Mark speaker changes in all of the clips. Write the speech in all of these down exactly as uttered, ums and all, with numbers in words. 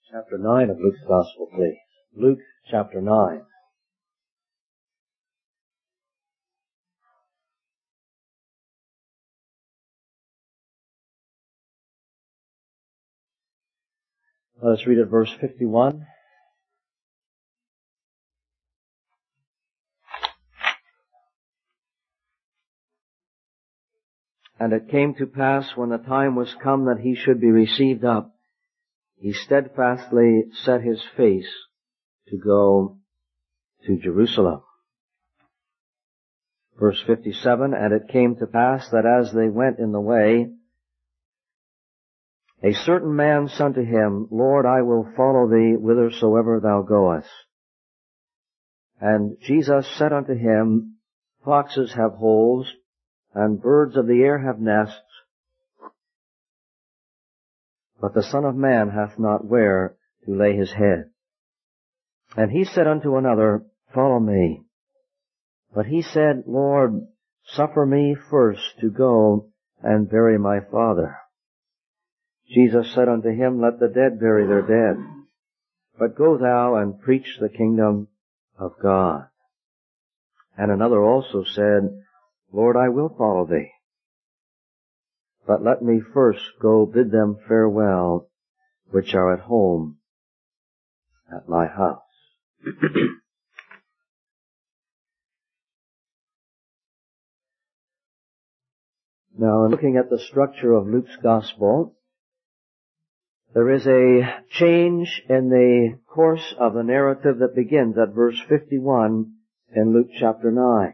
Speaker 1: Chapter nine of Luke's Gospel, please. Luke chapter nine. Let us read at verse fifty-one. And it came to pass when the time was come that he should be received up, he steadfastly set his face to go to Jerusalem. Verse fifty-seven, and it came to pass that as they went in the way, a certain man said unto him, Lord, I will follow thee whithersoever thou goest. And Jesus said unto him, Foxes have holes, and birds of the air have nests, but the Son of Man hath not where to lay his head. And he said unto another, Follow me. But he said, Lord, suffer me first to go and bury my father. Jesus said unto him, Let the dead bury their dead, but go thou and preach the kingdom of God. And another also said, Lord, I will follow thee, but let me first go bid them farewell, which are at home at my house. Now, in looking at the structure of Luke's Gospel, there is a change in the course of the narrative that begins at verse fifty-one in Luke chapter nine.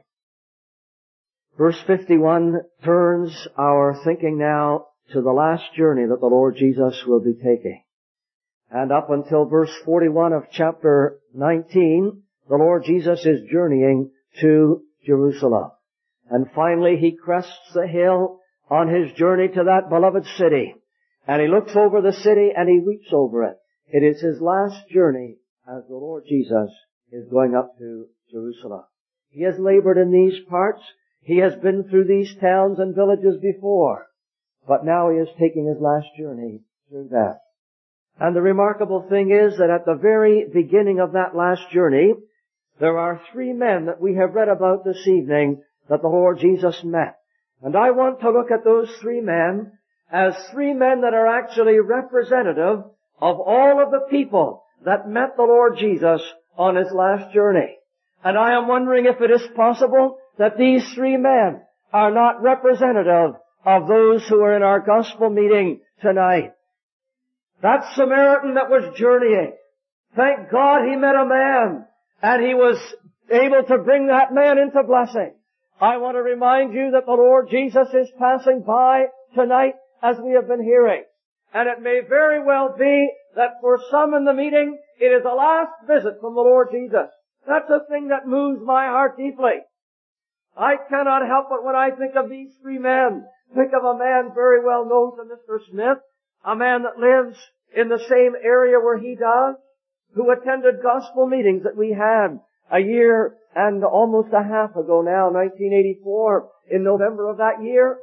Speaker 1: Verse fifty-one turns our thinking now to the last journey that the Lord Jesus will be taking. And up until verse forty-one of chapter nineteen, the Lord Jesus is journeying to Jerusalem. And finally he crests the hill on his journey to that beloved city. And he looks over the city and he weeps over it. It is his last journey as the Lord Jesus is going up to Jerusalem. He has labored in these parts. He has been through these towns and villages before. But now he is taking his last journey through that. And the remarkable thing is that at the very beginning of that last journey, there are three men that we have read about this evening that the Lord Jesus met. And I want to look at those three men as three men that are actually representative of all of the people that met the Lord Jesus on his last journey. And I am wondering if it is possible that these three men are not representative of those who are in our gospel meeting tonight. That Samaritan that was journeying, thank God he met a man and he was able to bring that man into blessing. I want to remind you that the Lord Jesus is passing by tonight as we have been hearing. And it may very well be that for some in the meeting, it is a last visit from the Lord Jesus. That's a thing that moves my heart deeply. I cannot help but when I think of these three men, think of a man very well known to Mister Smith, a man that lives in the same area where he does, who attended gospel meetings that we had a year and almost a half ago now, nineteen eighty-four, in November of that year.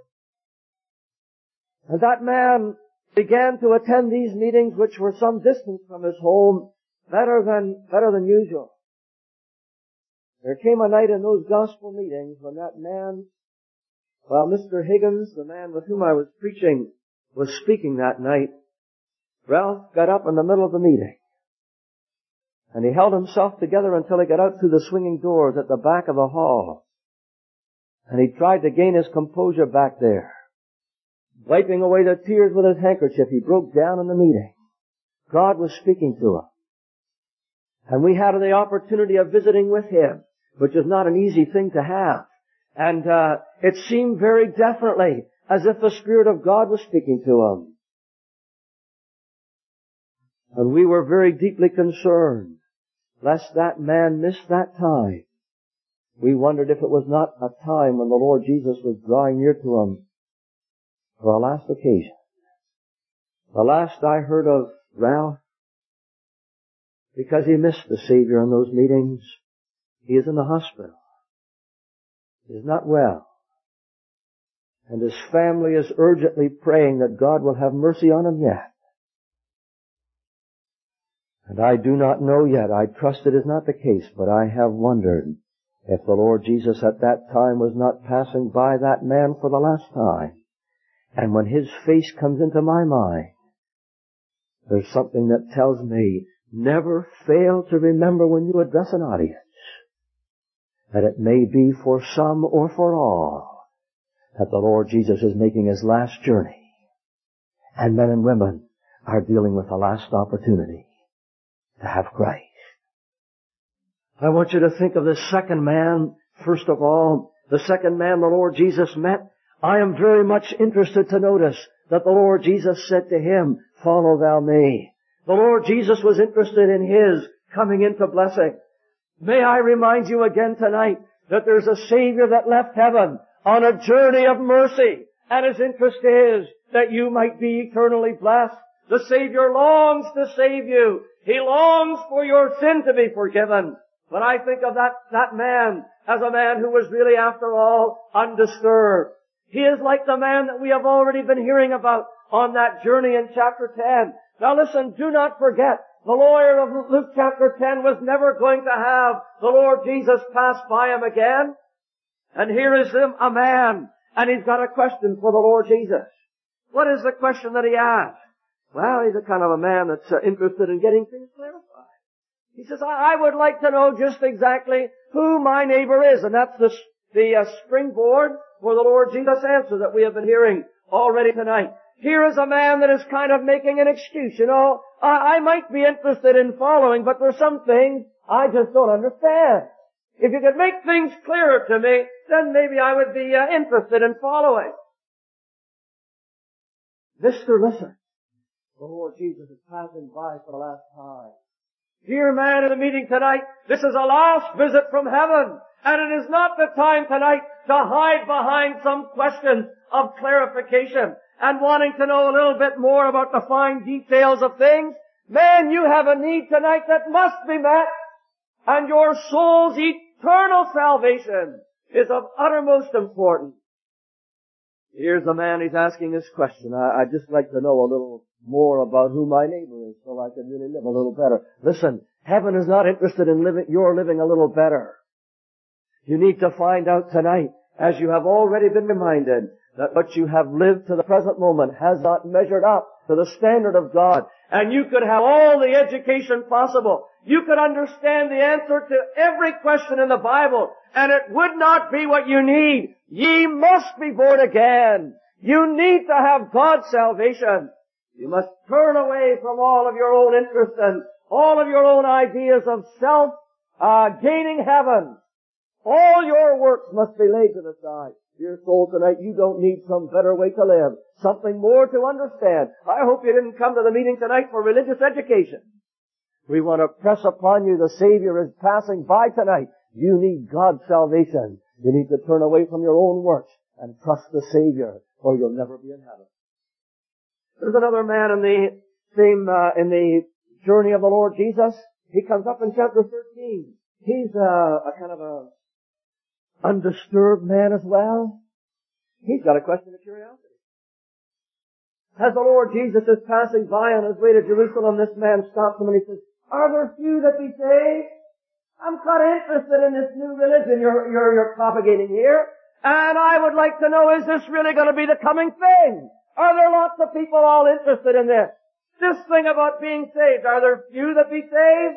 Speaker 1: And that man began to attend these meetings, which were some distance from his home, better than, better than usual. There came a night in those gospel meetings when that man, while Mister Higgins, the man with whom I was preaching, was speaking that night, Ralph got up in the middle of the meeting. And he held himself together until he got out through the swinging doors at the back of the hall. And he tried to gain his composure back there. Wiping away the tears with his handkerchief, he broke down in the meeting. God was speaking to him. And we had the opportunity of visiting with him, which is not an easy thing to have. And uh it seemed very definitely as if the Spirit of God was speaking to him. And we were very deeply concerned lest that man miss that time. We wondered if it was not a time when the Lord Jesus was drawing near to him for a last occasion. The last I heard of Ralph, because he missed the Savior in those meetings, he is in the hospital. He is not well. And his family is urgently praying that God will have mercy on him yet. And I do not know yet, I trust it is not the case, but I have wondered if the Lord Jesus at that time was not passing by that man for the last time. And when his face comes into my mind, there's something that tells me, never fail to remember when you address an audience, that it may be for some or for all, that the Lord Jesus is making his last journey. And men and women are dealing with the last opportunity to have Christ. I want you to think of the second man, first of all, the second man the Lord Jesus met. I am very much interested to notice that the Lord Jesus said to him, follow thou me. The Lord Jesus was interested in his coming into blessing. May I remind you again tonight that there's a Savior that left heaven on a journey of mercy, and his interest is that you might be eternally blessed. The Savior longs to save you. He longs for your sin to be forgiven. But I think of that, that man as a man who was really, after all, undisturbed. He is like the man that we have already been hearing about on that journey in chapter ten. Now listen, do not forget, the lawyer of Luke chapter ten was never going to have the Lord Jesus pass by him again. And here is him, a man, and he's got a question for the Lord Jesus. What is the question that he asks? Well, he's a kind of a man that's uh, interested in getting things clarified. He says, I, I would like to know just exactly who my neighbor is. And that's the, the uh, springboard for the Lord Jesus' answer that we have been hearing already tonight. Here is a man that is kind of making an excuse. You know, I, I might be interested in following, but there's some things I just don't understand. If you could make things clearer to me, then maybe I would be uh, interested in following. Mister Listen, the Lord Jesus is passing by for the last time. Dear man in the meeting tonight, this is a last visit from heaven, and it is not the time tonight to hide behind some questions of clarification and wanting to know a little bit more about the fine details of things. Man, you have a need tonight that must be met, and your soul's eternal salvation is of uttermost importance. Here's the man, he's asking this question. I, I'd just like to know a little more about who my neighbor is so I can really live a little better. Listen, heaven is not interested in living, your living a little better. You need to find out tonight, as you have already been reminded, that what you have lived to the present moment has not measured up to the standard of God. And you could have all the education possible. You could understand the answer to every question in the Bible, and it would not be what you need. Ye must be born again. You need to have God's salvation. You must turn away from all of your own interests and all of your own ideas of self, uh, gaining heaven. All your works must be laid to the side. Dear soul, tonight you don't need some better way to live, something more to understand. I hope you didn't come to the meeting tonight for religious education. We want to press upon you, the Savior is passing by tonight. You need God's salvation. You need to turn away from your own works and trust the Savior, or you'll never be in heaven. There's another man in the same, uh, in the journey of the Lord Jesus. He comes up in chapter thirteen. He's uh, a kind of a undisturbed man as well. He's got a question of curiosity. As the Lord Jesus is passing by on his way to Jerusalem, this man stops him and he says, are there few that be saved? I'm quite interested in this new religion you're, you're, you're propagating here. And I would like to know, is this really going to be the coming thing? Are there lots of people all interested in this? This thing about being saved, are there few that be saved?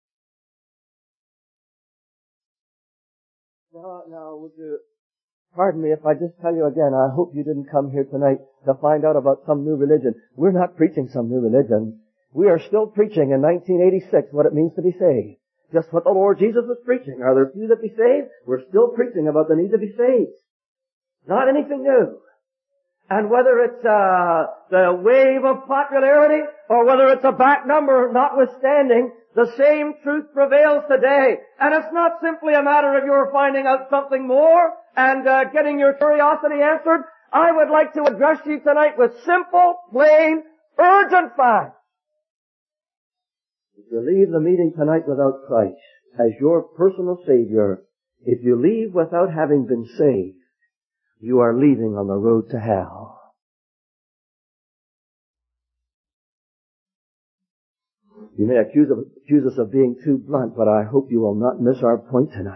Speaker 1: Now, now, would you pardon me if I just tell you again, I hope you didn't come here tonight to find out about some new religion. We're not preaching some new religion. We are still preaching in nineteen eighty-six what it means to be saved. Just what the Lord Jesus was preaching. Are there few that be saved? We're still preaching about the need to be saved. Not anything new. And whether it's uh, the wave of popularity or whether it's a back number notwithstanding, the same truth prevails today. And it's not simply a matter of your finding out something more and uh, getting your curiosity answered. I would like to address you tonight with simple, plain, urgent facts. If you leave the meeting tonight without Christ as your personal Savior, if you leave without having been saved, you are leaving on the road to hell. You may accuse, of, accuse us of being too blunt, but I hope you will not miss our point tonight.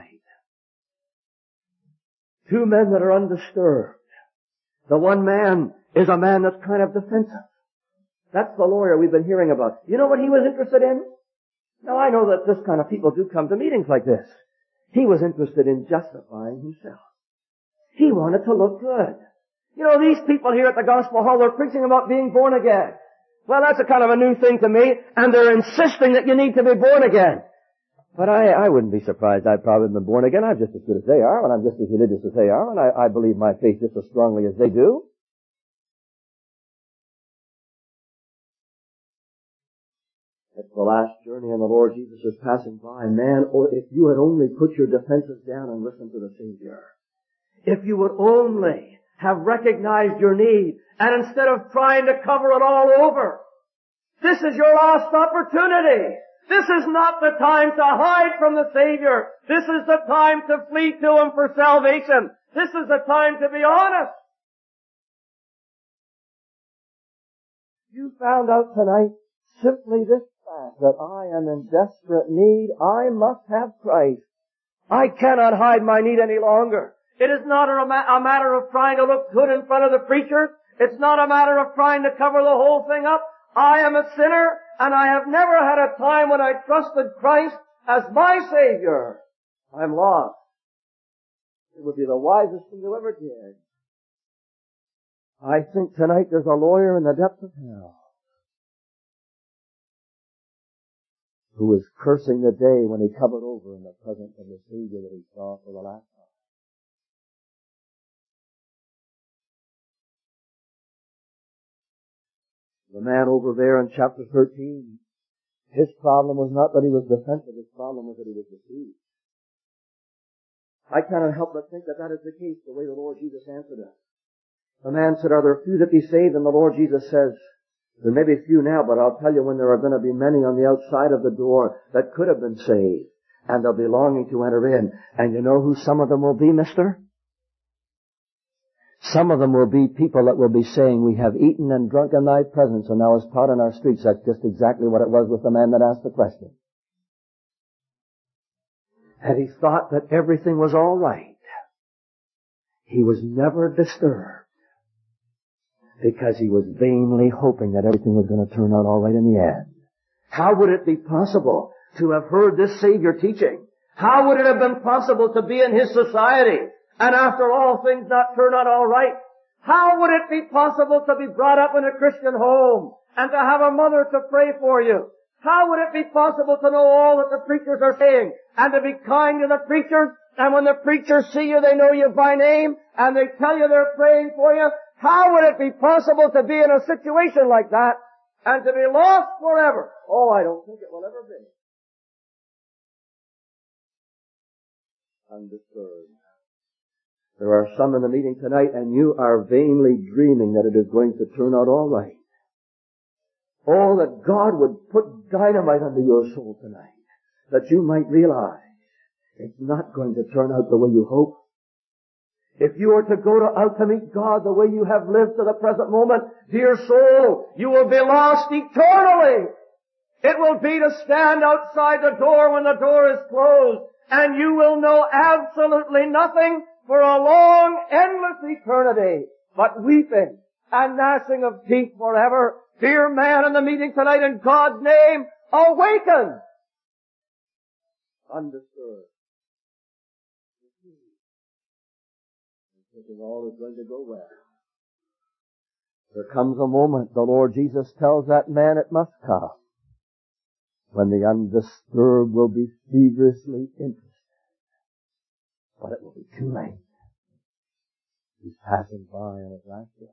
Speaker 1: Two men that are undisturbed. The one man is a man that's kind of defensive. That's the lawyer we've been hearing about. You know what he was interested in? Now I know that this kind of people do come to meetings like this. He was interested in justifying himself. He wanted to look good. You know, these people here at the Gospel Hall, they're preaching about being born again. Well, that's a kind of a new thing to me, and they're insisting that you need to be born again. But I, I wouldn't be surprised. I've probably been born again. I'm just as good as they are, and I'm just as religious as they are, and I, I believe my faith just as strongly as they do. It's the last journey, and the Lord Jesus is passing by. Man, or if you had only put your defenses down and listened to the Savior. If you would only have recognized your need, and instead of trying to cover it all over, this is your last opportunity. This is not the time to hide from the Savior. This is the time to flee to Him for salvation. This is the time to be honest. You found out tonight simply this fact, that I am in desperate need. I must have Christ. I cannot hide my need any longer. It is not a, ma- a matter of trying to look good in front of the preacher. It's not a matter of trying to cover the whole thing up. I am a sinner, and I have never had a time when I trusted Christ as my Savior. I'm lost. It would be the wisest thing you ever did. I think tonight there's a lawyer in the depths of hell who is cursing the day when he covered over in the presence of the Savior that he saw for the last time. The man over there in chapter thirteen, his problem was not that he was defensive, his problem was that he was deceived. I cannot help but think that that is the case, the way the Lord Jesus answered us. The man said, are there few that be saved? And the Lord Jesus says, there may be few now, but I'll tell you when there are going to be many on the outside of the door that could have been saved, and they'll be longing to enter in. And you know who some of them will be, mister? Some of them will be people that will be saying, we have eaten and drunk in thy presence, and thou hast taught in our streets. That's just exactly what it was with the man that asked the question. And he thought that everything was all right. He was never disturbed, because he was vainly hoping that everything was going to turn out all right in the end. How would it be possible to have heard this Savior teaching? How would it have been possible to be in His society, and after all things not turn out all right? How would it be possible to be brought up in a Christian home, and to have a mother to pray for you? How would it be possible to know all that the preachers are saying, and to be kind to the preachers, and when the preachers see you, they know you by name, and they tell you they're praying for you? How would it be possible to be in a situation like that, and to be lost forever? Oh, I don't think it will ever be. Undisturbed. There are some in the meeting tonight, and you are vainly dreaming that it is going to turn out all right. Oh, that God would put dynamite under your soul tonight, that you might realize it's not going to turn out the way you hope. If you are to go to, out to meet God the way you have lived to the present moment, dear soul, you will be lost eternally. It will be to stand outside the door when the door is closed, and you will know absolutely nothing for a long, endless eternity, but weeping and gnashing of teeth forever. Dear man in the meeting tonight, in God's name, awaken! Undisturbed. Thinking all is going to go well. There comes a moment, the Lord Jesus tells that man it must come, when the undisturbed will be feverishly interested. But it will be too late. He's passing by on his last day.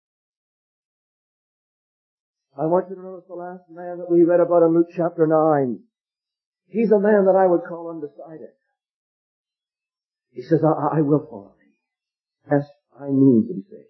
Speaker 1: I want you to notice the last man that we read about in Luke chapter nine. He's a man that I would call undecided. He says, I, I will follow thee. Yes, I mean to be saved.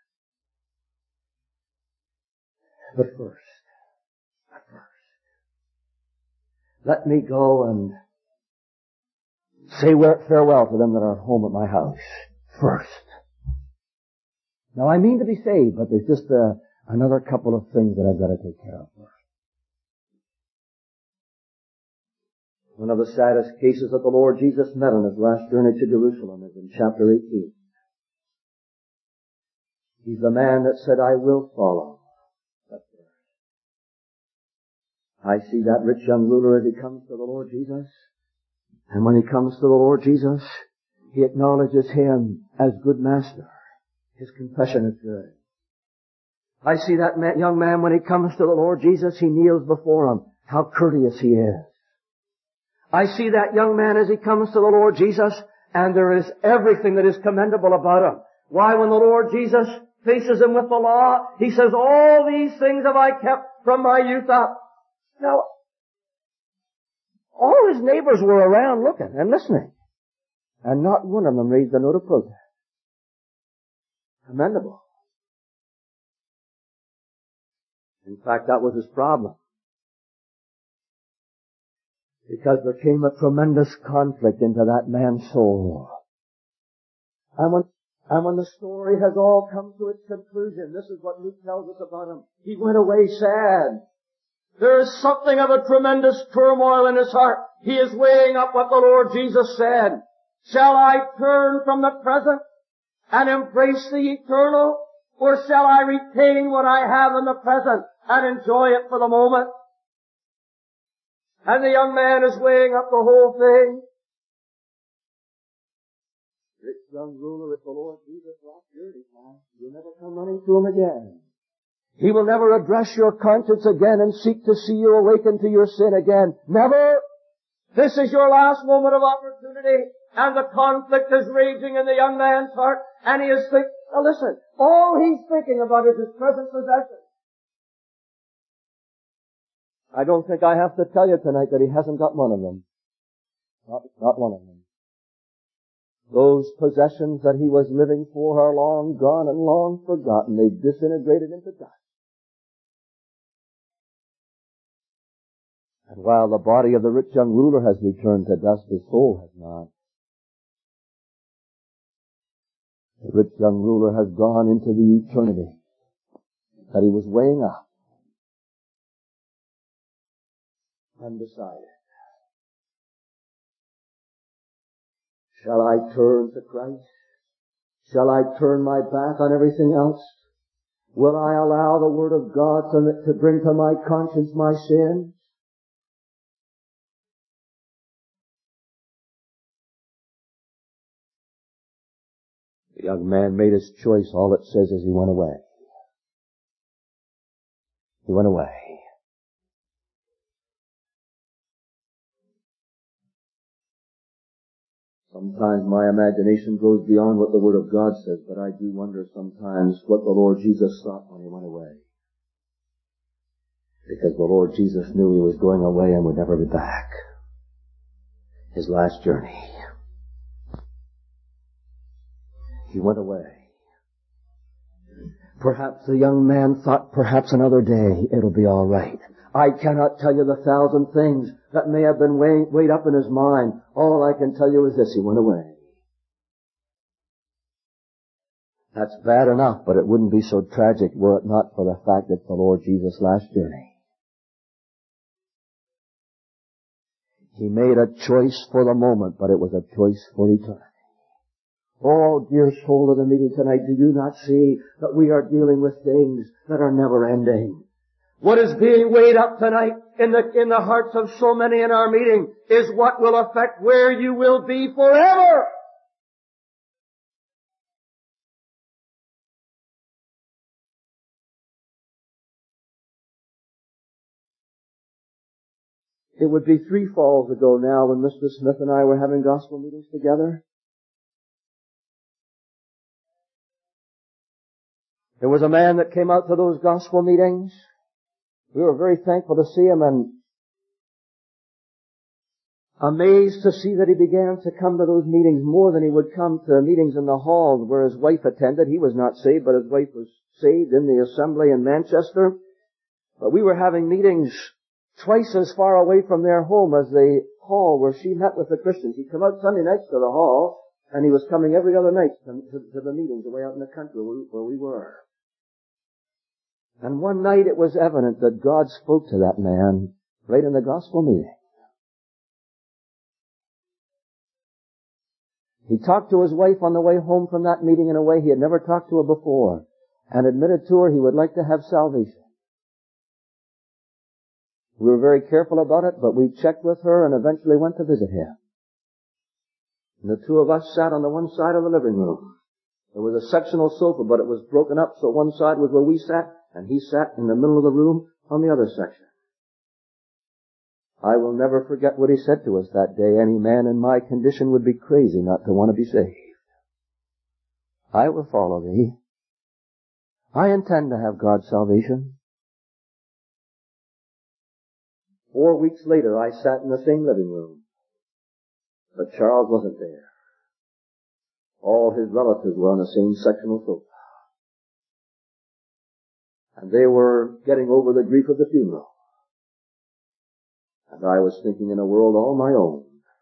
Speaker 1: But first, but first, let me go and say farewell to them that are at home at my house. First. Now I mean to be saved, but there's just uh, another couple of things that I've got to take care of first. One of the saddest cases that the Lord Jesus met on His last journey to Jerusalem is in chapter eighteen. He's the man that said, I will follow. I see that rich young ruler as he comes to the Lord Jesus. And when he comes to the Lord Jesus, he acknowledges Him as good master. His confession is good. I see that man, young man when he comes to the Lord Jesus, he kneels before Him. How courteous he is. I see that young man as he comes to the Lord Jesus, and there is everything that is commendable about him. Why, when the Lord Jesus faces him with the law, he says, all these things have I kept from my youth up. Now, all his neighbors were around looking and listening, and not one of them raised a note of protest. Commendable. In fact, that was his problem. Because there came a tremendous conflict into that man's soul. And when, and when the story has all come to its conclusion, this is what Luke tells us about him. He went away sad. There is something of a tremendous turmoil in his heart. He is weighing up what the Lord Jesus said. Shall I turn from the present and embrace the eternal, or shall I retain what I have in the present and enjoy it for the moment? And the young man is weighing up the whole thing. Rich young ruler, if the Lord Jesus left here, you'll never come running to Him again. He will never address your conscience again and seek to see you awaken to your sin again. Never! This is your last moment of opportunity, and the conflict is raging in the young man's heart, and he is thinking, now listen, all he's thinking about is his present possession. I don't think I have to tell you tonight that he hasn't got one of them. Not, not one of them. Those possessions that he was living for are long gone and long forgotten. They've disintegrated into dust. And while the body of the rich young ruler has returned to dust, his soul has not. The rich young ruler has gone into the eternity that he was weighing up. Undecided. Shall I turn to Christ? Shall I turn my back on everything else? Will I allow the Word of God to, to bring to my conscience my sins? The young man made his choice. All it says is he went away. He went away. Sometimes my imagination goes beyond what the Word of God says, but I do wonder sometimes what the Lord Jesus thought when He went away. Because the Lord Jesus knew He was going away and would never be back. His last journey. He went away. Perhaps the young man thought, perhaps another day it'll be all right. I cannot tell you the thousand things that may have been weighed, weighed up in his mind. All I can tell you is this: he went away. That's bad enough, but it wouldn't be so tragic were it not for the fact that the Lord Jesus' last journey. He made a choice for the moment, but it was a choice for eternity. Oh, dear soul of the meeting tonight, do you not see that we are dealing with things that are never ending? What is being weighed up tonight in the, in the hearts of so many in our meeting is what will affect where you will be forever. It would be three falls ago now when Mister Smith and I were having gospel meetings together. There was a man that came out to those gospel meetings. We were very thankful to see him and amazed to see that he began to come to those meetings more than he would come to meetings in the hall where his wife attended. He was not saved, but his wife was saved in the assembly in Manchester. But we were having meetings twice as far away from their home as the hall where she met with the Christians. He'd come out Sunday nights to the hall, and he was coming every other night to, to, to the meetings away out in the country where we, where we were. And one night it was evident that God spoke to that man right in the gospel meeting. He talked to his wife on the way home from that meeting in a way he had never talked to her before, and admitted to her he would like to have salvation. We were very careful about it, but we checked with her and eventually went to visit him. And the two of us sat on the one side of the living room. There was a sectional sofa, but it was broken up, so one side was where we sat, and he sat in the middle of the room on the other section. I will never forget what he said to us that day. Any man in my condition would be crazy not to want to be saved. I will follow thee. I intend to have God's salvation. Four weeks later, I sat in the same living room. But Charles wasn't there. All his relatives were on the same sectional sofa. And they were getting over the grief of the funeral. And I was thinking in a world all my own.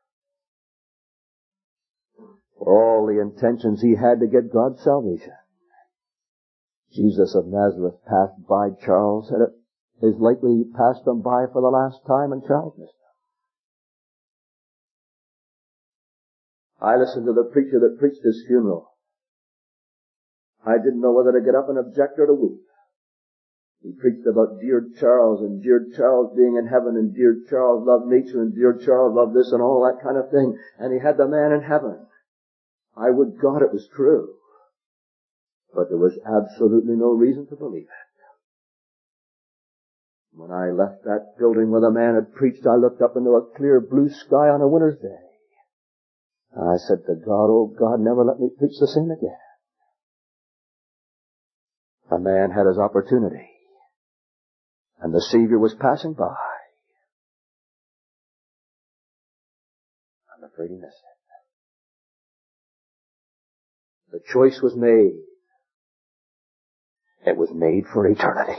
Speaker 1: For all the intentions he had to get God's salvation. Jesus of Nazareth passed by Charles, and it is likely he passed them by for the last time, and Charles missed them. I listened to the preacher that preached his funeral. I didn't know whether to get up and object or to weep. He preached about dear Charles, and dear Charles being in heaven, and dear Charles loved nature, and dear Charles loved this and all that kind of thing. And he had the man in heaven. I would God it was true. But there was absolutely no reason to believe it. When I left that building where the man had preached, I looked up into a clear blue sky on a winter's day. I said to God, oh God, never let me preach the same again. A man had his opportunity. And the Savior was passing by. I'm afraid he missed it. The choice was made. It was made for eternity.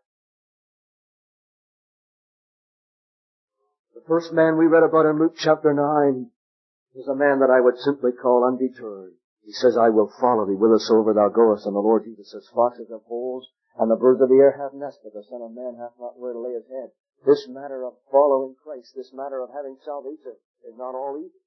Speaker 1: The first man we read about in Luke chapter nine was a man that I would simply call undeterred. He says, I will follow thee whithersoever thou goest. And the Lord Jesus says, foxes have holes, and the birds of the air have nests, but the Son of Man hath not where to lay his head. This matter of following Christ, this matter of having salvation, is not all easy.